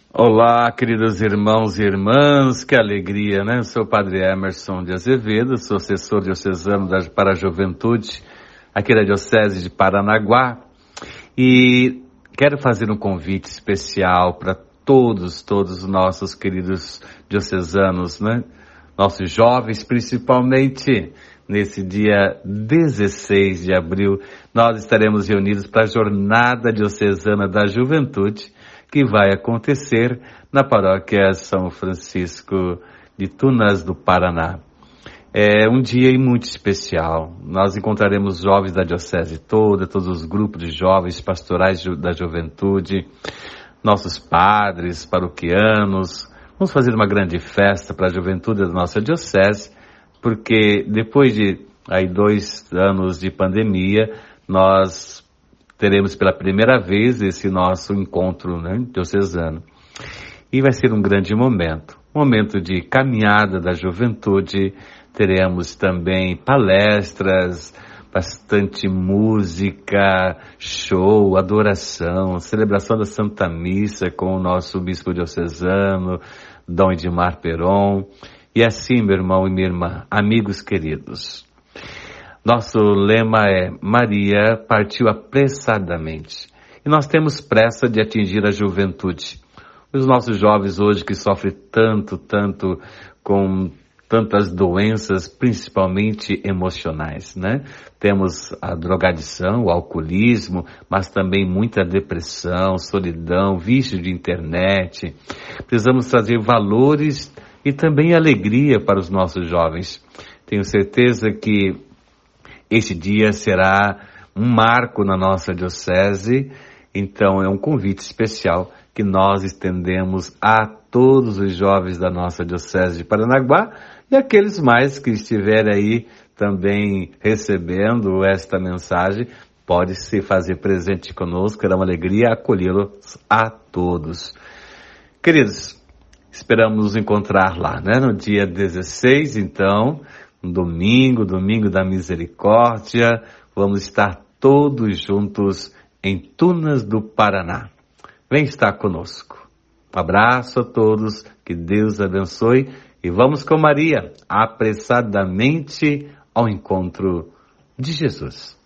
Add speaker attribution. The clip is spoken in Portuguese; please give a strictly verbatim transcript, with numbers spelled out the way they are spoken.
Speaker 1: Olá, queridos irmãos e irmãs, que alegria, né? Eu sou o Padre Emerson de Azevedo, sou assessor diocesano da, para a juventude aqui da Diocese de Paranaguá e quero fazer um convite especial para todos, todos os nossos queridos diocesanos, né? Nossos jovens, principalmente. Nesse dia dezesseis de abril, nós estaremos reunidos para a Jornada Diocesana da Juventude, que vai acontecer na paróquia São Francisco de Tunas do Paraná. É um dia muito especial. Nós encontraremos jovens da diocese toda, todos os grupos de jovens pastorais da juventude, nossos padres, paroquianos. Vamos fazer uma grande festa para a juventude da nossa diocese, porque depois de aí, dois anos de pandemia, nós teremos pela primeira vez esse nosso encontro, né, diocesano. E vai ser um grande momento, momento de caminhada da juventude. Teremos também palestras, bastante música, show, adoração, celebração da Santa Missa com o nosso bispo diocesano, Dom Edmar Peron. E assim, meu irmão e minha irmã, amigos queridos, nosso lema é Maria partiu apressadamente. E nós temos pressa de atingir a juventude. Os nossos jovens hoje que sofrem tanto, tanto com tantas doenças, principalmente emocionais, né? Temos a drogadição, o alcoolismo, mas também muita depressão, solidão, vício de internet. Precisamos trazer valores e também alegria para os nossos jovens. Tenho certeza que este dia será um marco na nossa diocese, então é um convite especial que nós estendemos a todos os jovens da nossa diocese de Paranaguá e aqueles mais que estiverem aí também recebendo esta mensagem, pode se fazer presente conosco, é uma alegria acolhê-los a todos. Queridos, esperamos nos encontrar lá, né? No dia dezesseis, então, um domingo, domingo da misericórdia, vamos estar todos juntos em Tunas do Paraná. Vem estar conosco. Um abraço a todos, que Deus abençoe e vamos com Maria, apressadamente ao encontro de Jesus.